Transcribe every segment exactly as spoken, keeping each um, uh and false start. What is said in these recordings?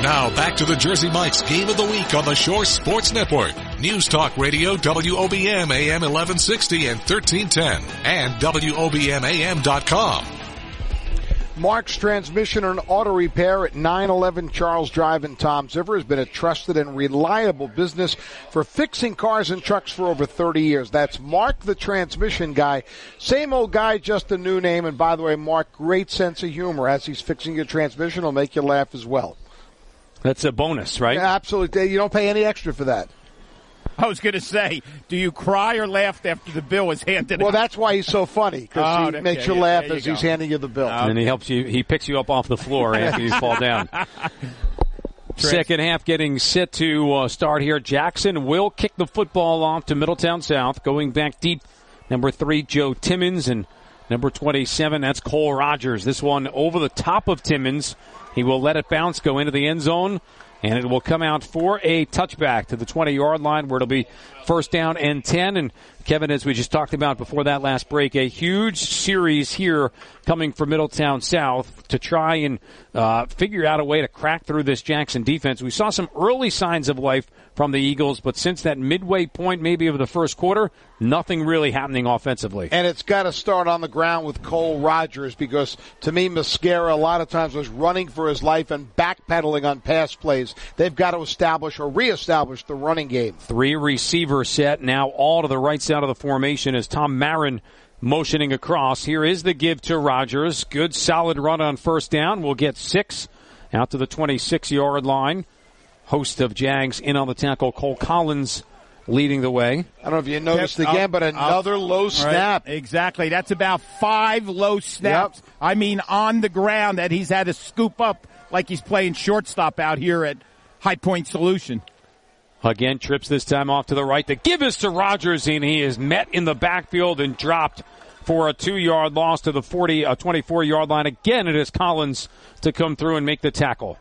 Now back to the Jersey Mike's Game of the Week on the Shore Sports Network. News Talk Radio, W O B M A M eleven sixty and thirteen ten, and W O B M A M dot com. Mark's Transmission and Auto Repair at nine eleven Charles Drive in Toms River has been a trusted and reliable business for fixing cars and trucks for over thirty years. That's Mark the Transmission Guy. Same old guy, just a new name. And by the way, Mark, great sense of humor. As he's fixing your transmission, he'll make you laugh as well. That's a bonus, right? Yeah, absolutely. You don't pay any extra for that. I was going to say, do you cry or laugh after the bill is handed Well, out? that's why he's so funny, because Oh, he okay, makes you yeah, laugh there you as he's go. handing you the bill. And he helps you, he picks you up off the floor after you fall down. Second half getting set to uh, start here. Jackson will kick the football off to Middletown South. Going back deep, number three, Joe Timmons, and number twenty-seven, that's Cole Rogers. This one over the top of Timmons. He will let it bounce, go into the end zone, and it will come out for a touchback to the twenty-yard line where it'll be first down and ten. And Kevin, as we just talked about before that last break, a huge series here coming from Middletown South to try and uh, figure out a way to crack through this Jackson defense. We saw some early signs of life from the Eagles, but since that midway point maybe of the first quarter, nothing really happening offensively. And it's got to start on the ground with Cole Rogers, because to me, Mascara a lot of times was running for his life and backpedaling on pass plays. They've got to establish or reestablish the running game. Three receiver set, now all to the right side of the formation as Tom Marin motioning across. Here is the give to Rogers. Good solid run on first down. We'll get six out to the twenty-six-yard line. Host of Jags in on the tackle, Cole Collins leading the way. I don't know if you noticed Yep, again, I'll- but another I'll- low snap. Right, exactly. That's about five low snaps. Yep. I mean, on the ground that he's had to scoop up like he's playing shortstop out here at High Point Solution. Again, trips this time off to the right. The give is to Rogers, and he is met in the backfield and dropped for a two-yard loss to the forty, uh, twenty-four-yard line. Again, it is Collins to come through and make the tackle.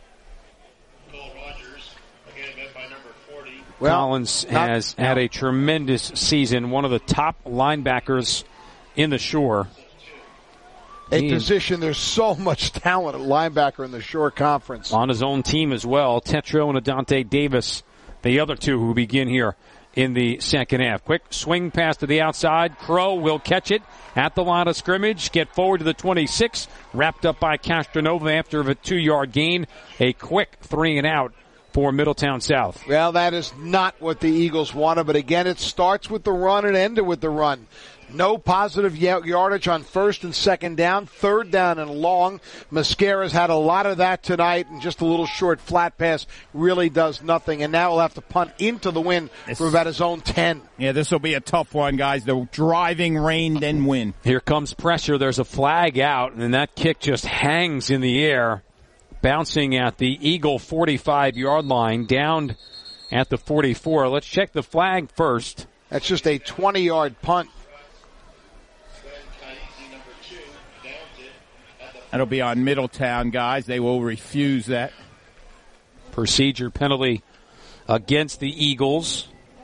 Well, Collins not- has had a tremendous season, one of the top linebackers in the Shore. A He- position, there's so much talent at linebacker in the Shore Conference. On his own team as well, Tetro and Adante Davis, the other two who begin here in the second half. Quick swing pass to the outside. Crow will catch it at the line of scrimmage, get forward to the twenty-six, wrapped up by Castronova after a two-yard gain. A quick three and out for Middletown South. Well, that is not what the Eagles wanted, but again, it starts with the run and ended with the run. No positive yardage on first and second down, third down and long. Mascara's had a lot of that tonight, and just a little short flat pass really does nothing. And now he'll have to punt into the wind for about his own ten. Yeah, this will be a tough one, guys. The driving rain, then win. Here comes pressure. There's a flag out, and that kick just hangs in the air, bouncing at the Eagle forty-five-yard line, down at the forty-four. Let's check the flag first. That's just a twenty-yard punt. That'll be on Middletown, guys. They will refuse that. Procedure penalty against the Eagles.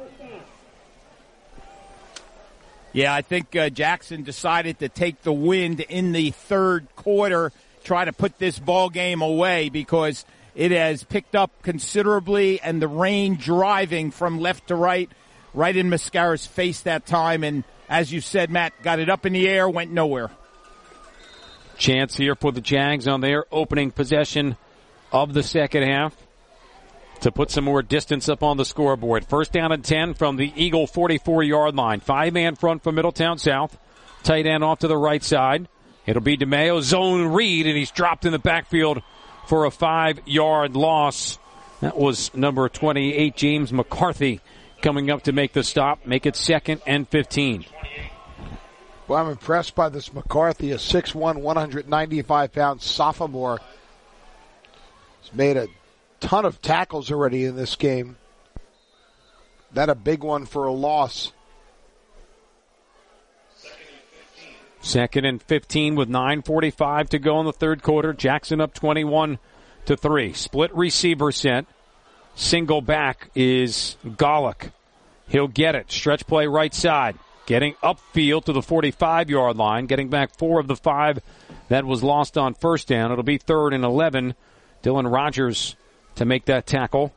Yeah, I think uh, Jackson decided to take the wind in the third quarter, try to put this ball game away because it has picked up considerably, and the rain driving from left to right, right in Mascara's face that time. And as you said, Matt, got it up in the air, went nowhere. Chance here for the Jags on their opening possession of the second half to put some more distance up on the scoreboard. First down and ten from the Eagle forty-four-yard line. Five-man front for Middletown South. Tight end off to the right side. It'll be DeMeo, zone read, and he's dropped in the backfield for a five-yard loss. That was number twenty-eight, James McCarthy, coming up to make the stop, make it second and fifteen. Well, I'm impressed by this McCarthy, a six one, one hundred ninety-five pound sophomore. He's made a ton of tackles already in this game. That a big one for a loss. Second and fifteen with nine forty-five to go in the third quarter. Jackson up twenty-one to three. Split receiver set. Single back is Golick. He'll get it. Stretch play right side. Getting upfield to the forty-five-yard line. Getting back four of the five that was lost on first down. It'll be third and eleven. Dylan Rogers to make that tackle.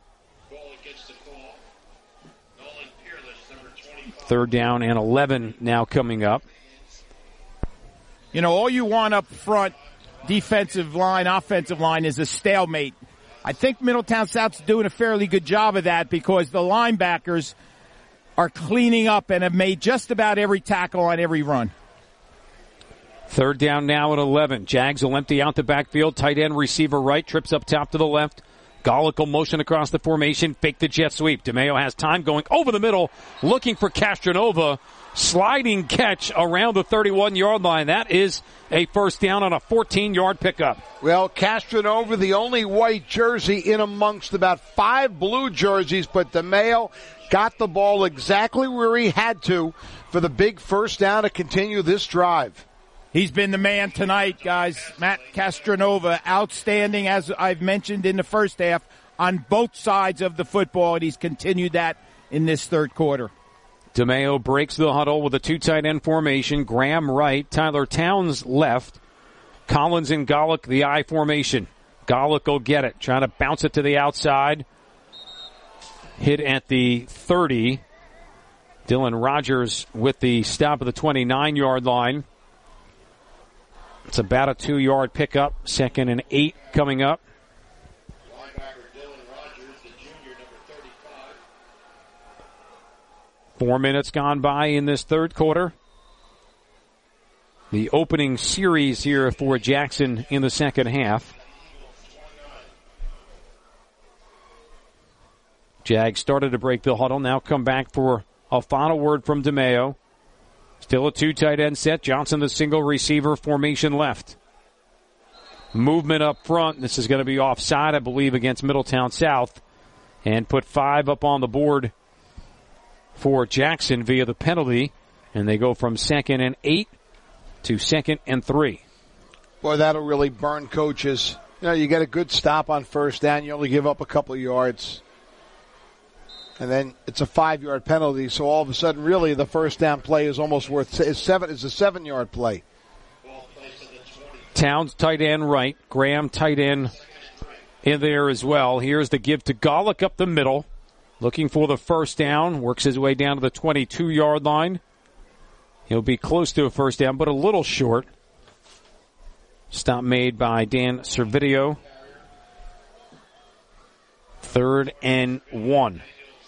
Third down and eleven now coming up. You know, all you want up front, defensive line, offensive line, is a stalemate. I think Middletown South's doing a fairly good job of that because the linebackers are cleaning up and have made just about every tackle on every run. Third down now at eleven. Jags will empty out the backfield. Tight end receiver right, trips up top to the left. Golic will motion across the formation, fake the jet sweep. DeMeo has time going over the middle, looking for Castronova. Sliding catch around the thirty-one-yard line. That is a first down on a fourteen-yard pickup. Well, Castronova, the only white jersey in amongst about five blue jerseys, but DeMeo got the ball exactly where he had to for the big first down to continue this drive. He's been the man tonight, guys. Matt Castronova, outstanding, as I've mentioned in the first half, on both sides of the football, and he's continued that in this third quarter. DeMeo breaks the huddle with a two tight end formation. Graham right, Tyler Towns left. Collins and Golic the I formation. Golic will get it, trying to bounce it to the outside. Hit at the thirty. Dylan Rogers with the stop of the twenty-nine-yard line. It's about a two-yard pickup. Second and eight coming up. Four minutes gone by in this third quarter. The opening series here for Jackson in the second half. Jags started to break the huddle. Now come back for a final word from DeMeo. Still a two tight end set. Johnson the single receiver formation left. Movement up front. This is going to be offside, I believe, against Middletown South. And put five up on the board for Jackson via the penalty. And they go from second and eight to second and three. Boy, that'll really burn coaches. You know, you get a good stop on first down. You only give up a couple of yards. And then it's a five-yard penalty, so all of a sudden, really, the first down play is almost worth is seven. Is a seven-yard play. Towns tight end right, Graham tight end in there as well. Here's the give to Golic up the middle, looking for the first down. Works his way down to the twenty-two-yard line. He'll be close to a first down, but a little short. Stop made by Dan Servideo. Third and one.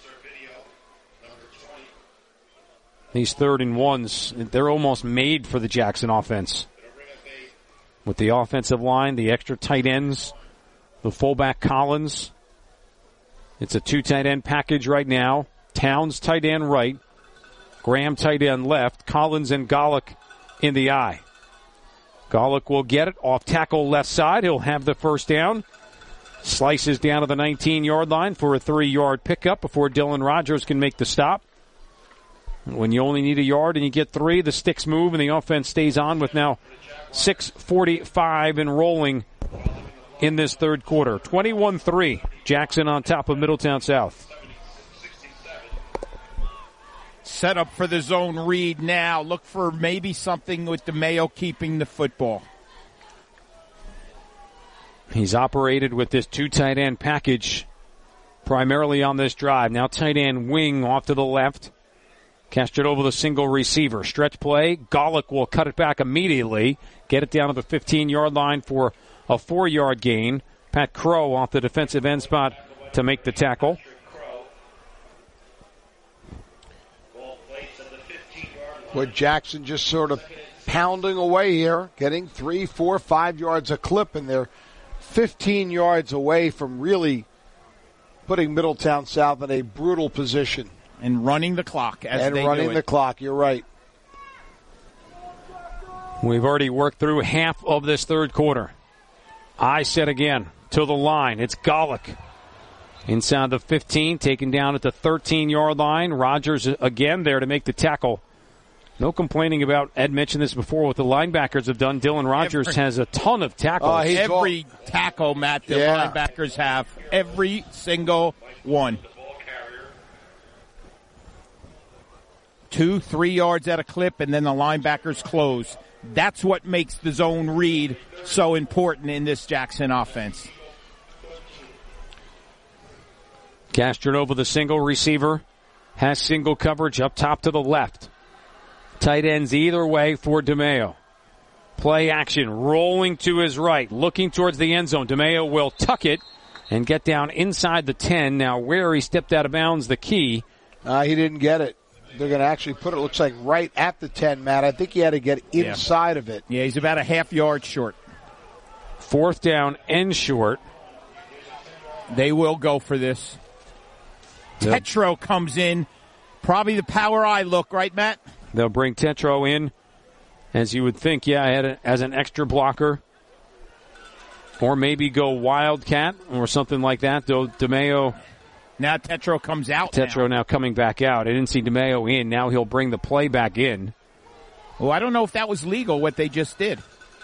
These third and ones, they're almost made for the Jackson offense. With the offensive line, the extra tight ends, the fullback Collins. It's a two tight end package right now. Towns tight end right. Graham tight end left. Collins and Golic in the eye. Golic will get it off tackle left side. He'll have the first down. Slices down to the nineteen-yard line for a three-yard pickup before Dylan Rogers can make the stop. When you only need a yard and you get three, the sticks move and the offense stays on with now six forty-five and rolling in this third quarter. twenty-one three, Jackson on top of Middletown South. Set up for the zone read now. Look for maybe something with DeMeo keeping the football. He's operated with this two tight end package primarily on this drive. Now tight end wing off to the left. Cast it over the single receiver. Stretch play. Golic will cut it back immediately. Get it down to the fifteen-yard line for a four-yard gain. Pat Crow off the defensive end spot to make the tackle. With Jackson just sort of pounding away here, getting three, four, five yards a clip, and they're fifteen yards away from really putting Middletown South in a brutal position. And running the clock as and they running do it. the clock, you're right. We've already worked through half of this third quarter. I said again, to the line, it's Golic. Inside the fifteen, taken down at the thirteen-yard line. Rogers again there to make the tackle. No complaining about, Ed mentioned this before, what the linebackers have done. Dylan Rogers every, has a ton of tackles. Uh, every all, tackle, Matt, the yeah. linebackers have. Every single one. Two, three yards at a clip, and then the linebackers close. That's what makes the zone read so important in this Jackson offense. Castronova, the single receiver, has single coverage up top to the left. Tight ends either way for DeMayo. Play action, rolling to his right, looking towards the end zone. DeMayo will tuck it and get down inside the ten. Now where he stepped out of bounds, the key. Uh, he didn't get it. They're going to actually put it, looks like, right at the ten, Matt. I think he had to get inside yeah. of it. Yeah, he's about a half yard short. Fourth down and short. They will go for this. Yep. Tetro comes in. Probably the power eye look, right, Matt? They'll bring Tetro in, as you would think, yeah, had a, as an extra blocker. Or maybe go Wildcat or something like that. Though DeMayo. Now Tetro comes out. Tetro now. now coming back out. I didn't see DeMayo in. Now he'll bring the play back in. Well, I don't know if that was legal, what they just did.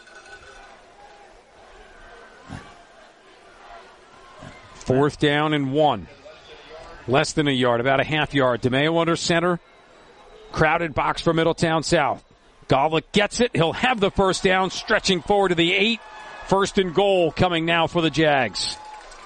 Fourth down and one. Less than a yard, about a half yard. DeMayo under center. Crowded box for Middletown South. Golick gets it. He'll have the first down, stretching forward to the eight. First and goal coming now for the Jags.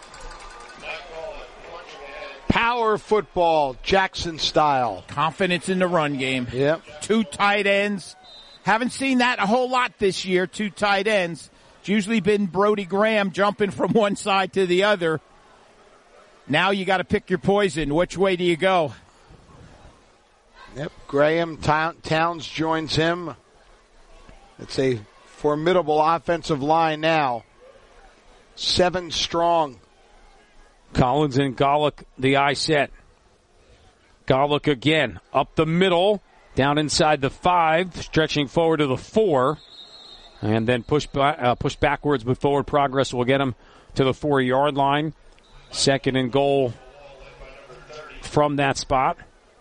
Power football, Jackson style. Confidence in the run game. Yep. Two tight ends. Haven't seen that a whole lot this year, two tight ends. It's usually been Brody Graham jumping from one side to the other. Now you got to pick your poison. Which way do you go? Yep. Graham, Towns joins him. It's a formidable offensive line now. Seven strong. Collins and Golick, the eye set. Golick again, up the middle, down inside the five, stretching forward to the four, and then push, uh, push backwards, but forward progress will get him to the four-yard line. Second and goal from that spot.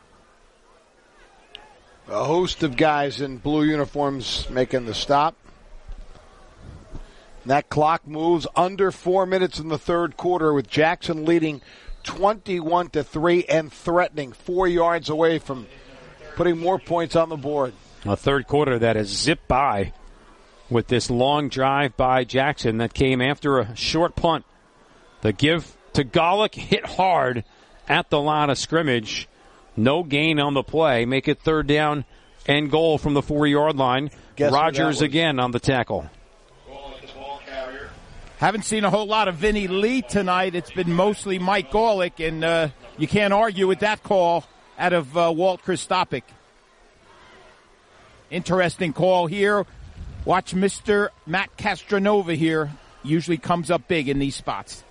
A host of guys in blue uniforms making the stop. That clock moves under four minutes in the third quarter with Jackson leading twenty-one to three and threatening four yards away from putting more points on the board. A third quarter that has zipped by with this long drive by Jackson that came after a short punt. The give to Golick hit hard at the line of scrimmage. No gain on the play. Make it third down and goal from the four-yard line. Guess Rogers again on the tackle. Haven't seen a whole lot of Vinny Lee tonight. It's been mostly Mike Golick, and uh, you can't argue with that call out of uh, Walt Kristopic. Interesting call here. Watch Mister Matt Castronova here. Usually comes up big in these spots.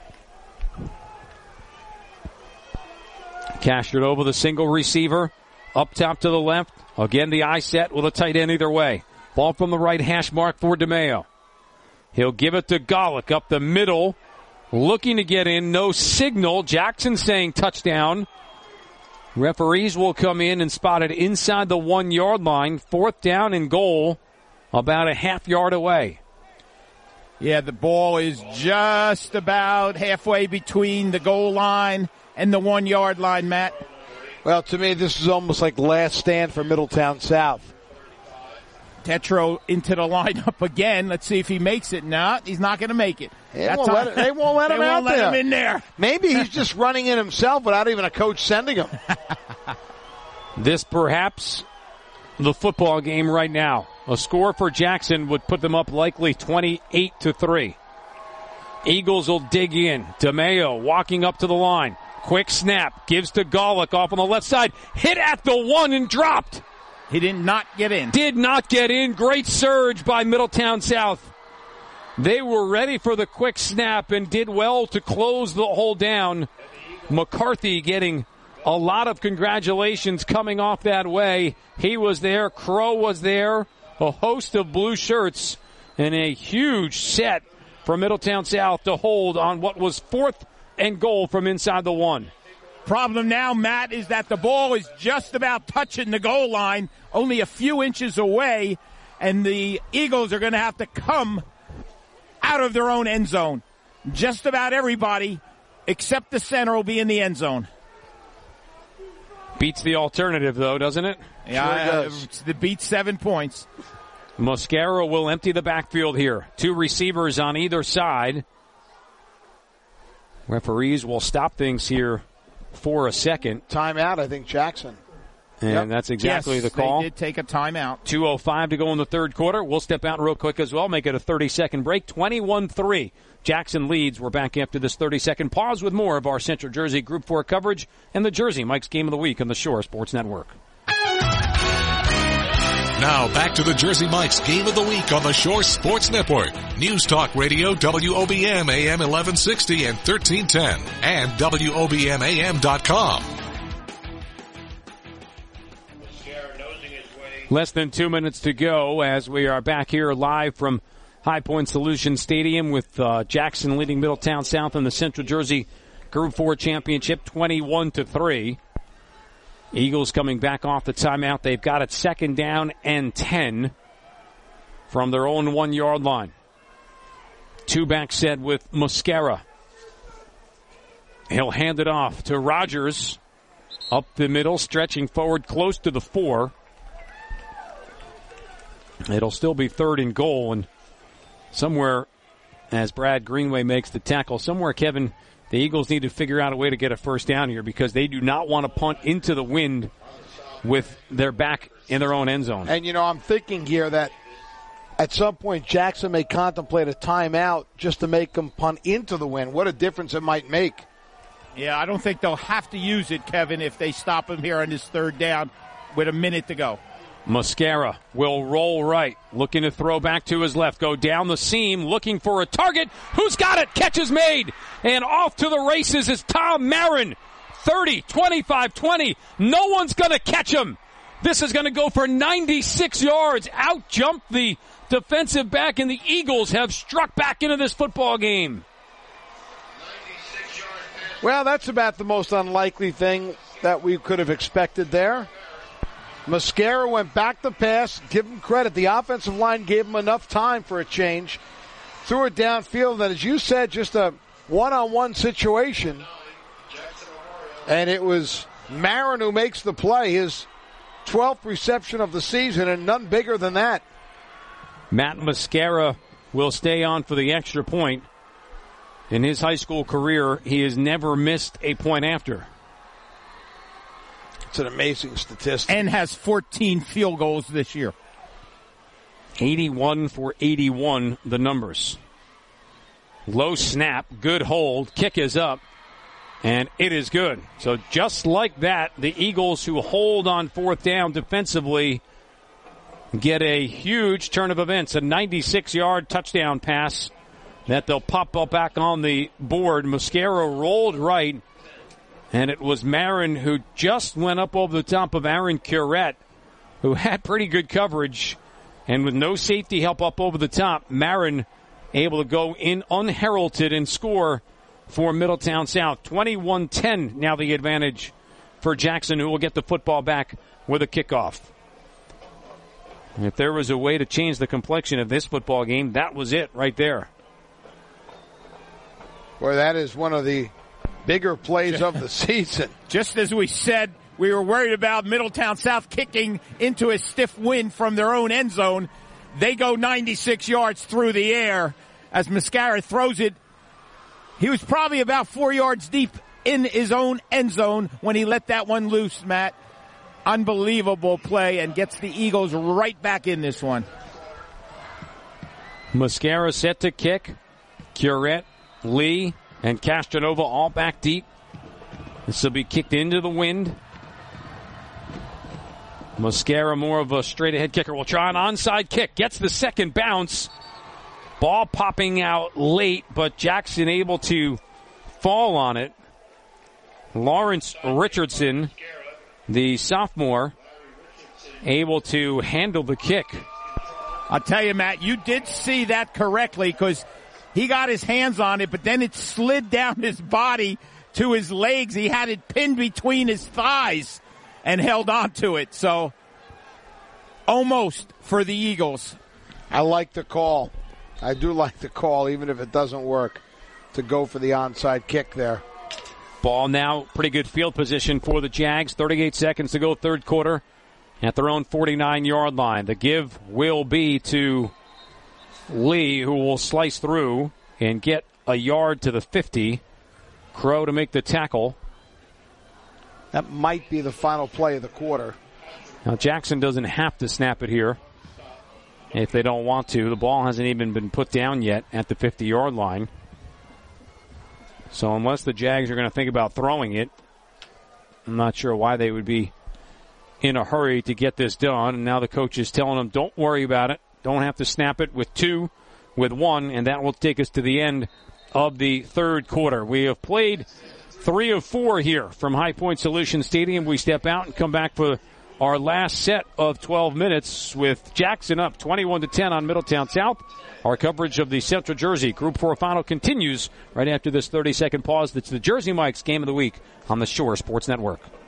Castronova, the single receiver, up top to the left. Again, the eye set with a tight end either way. Ball from the right hash mark for DeMayo. He'll give it to Golick up the middle, looking to get in. No signal. Jackson saying touchdown. Referees will come in and spot it inside the one-yard line. Fourth down and goal, about a half yard away. Yeah, the ball is just about halfway between the goal line and the one-yard line, Matt. Well, to me, this is almost like last stand for Middletown South. Tetro into the lineup again. Let's see if he makes it. No, he's not going to make it. They won't, let, it, they won't let him they out won't let there. him in there. Maybe he's just running in himself without even a coach sending him. This perhaps the football game right now. A score for Jackson would put them up likely twenty-eight to three. Eagles will dig in. DeMayo walking up to the line. Quick snap. Gives to Golick off on the left side. Hit at the one and dropped. He did not get in. Did not get in. Great surge by Middletown South. They were ready for the quick snap and did well to close the hole down. McCarthy getting a lot of congratulations coming off that way. He was there. Crow was there. A host of blue shirts and a huge set for Middletown South to hold on what was fourth and goal from inside the one. Problem now, Matt, is that the ball is just about touching the goal line, only a few inches away, and the Eagles are going to have to come out of their own end zone. Just about everybody, except the center, will be in the end zone. Beats the alternative, though, doesn't it? Yeah, sure does. It beats seven points. Mosquera will empty the backfield here. Two receivers on either side. Referees will stop things here for a second. Timeout, I think, Jackson. And yep. that's exactly yes, the call. They did take a timeout. two oh five to go in the third quarter. We'll step out real quick as well, make it a thirty-second break. twenty-one three. Jackson leads. We're back after this thirty-second pause with more of our Central Jersey Group four coverage and the Jersey Mike's Game of the Week on the Shore Sports Network. Now back to the Jersey Mike's Game of the Week on the Shore Sports Network. News Talk Radio, W O B M A M eleven sixty and thirteen ten, and W O B M A M dot com. Less than two minutes to go as we are back here live from High Point Solutions Stadium with uh, Jackson leading Middletown South in the Central Jersey Group four Championship twenty-one to three. Eagles coming back off the timeout. They've got it second down and ten from their own one-yard line. Two back set with Mosquera. He'll hand it off to Rogers up the middle, stretching forward close to the four. It'll still be third and goal, and somewhere, as Brad Greenway makes the tackle, somewhere, Kevin, the Eagles need to figure out a way to get a first down here because they do not want to punt into the wind with their back in their own end zone. And, you know, I'm thinking here that at some point Jackson may contemplate a timeout just to make them punt into the wind. What a difference it might make. Yeah, I don't think they'll have to use it, Kevin, if they stop him here on this third down with a minute to go. Mosquera will roll right, looking to throw back to his left, go down the seam, looking for a target. Who's got it? Catch is made. And off to the races is Tom Marin. thirty, twenty-five, twenty. No one's going to catch him. This is going to go for ninety-six yards. Out jumped the defensive back, and the Eagles have struck back into this football game. Well, that's about the most unlikely thing that we could have expected there. Mosquera went back to pass. Give him credit. The offensive line gave him enough time for a change. Threw it downfield, and as you said, just a one-on-one situation. And it was Marin who makes the play, his twelfth reception of the season, and none bigger than that. Matt Mosquera will stay on for the extra point. In his high school career, he has never missed a point after. It's an amazing statistic. And has fourteen field goals this year. eighty-one for eighty-one, the numbers. Low snap, good hold, kick is up, and it is good. So just like that, the Eagles, who hold on fourth down defensively, get a huge turn of events, a ninety-six-yard touchdown pass that they'll pop up back on the board. Mosquera rolled right, and it was Marin who just went up over the top of Aaron Curette, who had pretty good coverage. And with no safety help up over the top, Marin able to go in unheralded and score for Middletown South. twenty-one ten now the advantage for Jackson, who will get the football back with a kickoff. If there was a way to change the complexion of this football game, that was it right there. Well, that is one of the bigger plays of the season. Just as we said, we were worried about Middletown South kicking into a stiff wind from their own end zone. They go ninety-six yards through the air as Mosquera throws it. He was probably about four yards deep in his own end zone when he let that one loose, Matt. Unbelievable play, and gets the Eagles right back in this one. Mosquera set to kick. Curette, Lee, and Castronova all back deep. This will be kicked into the wind. Mosquera, more of a straight-ahead kicker, will try an onside kick. Gets the second bounce. Ball popping out late, but Jackson able to fall on it. Lawrence Richardson, the sophomore, able to handle the kick. I'll tell you, Matt, you did see that correctly because he got his hands on it, but then it slid down his body to his legs. He had it pinned between his thighs and held on to it. So, almost for the Eagles. I like the call. I do like the call, even if it doesn't work, to go for the onside kick there. Ball now, pretty good field position for the Jags. thirty-eight seconds to go, third quarter, at their own forty-nine-yard line. The give will be to Lee, who will slice through and get a yard to the fifty. Crow to make the tackle. That might be the final play of the quarter. Now, Jackson doesn't have to snap it here if they don't want to. The ball hasn't even been put down yet at the fifty-yard line. So unless the Jags are going to think about throwing it, I'm not sure why they would be in a hurry to get this done. And now the coach is telling them, don't worry about it. Don't have to snap it with two, with one, and that will take us to the end of the third quarter. We have played three of four here from High Point Solution Stadium. We step out and come back for our last set of twelve minutes with Jackson up twenty-one to ten on Middletown South. Our coverage of the Central Jersey Group four final continues right after this thirty-second pause. That's the Jersey Mike's Game of the Week on the Shore Sports Network.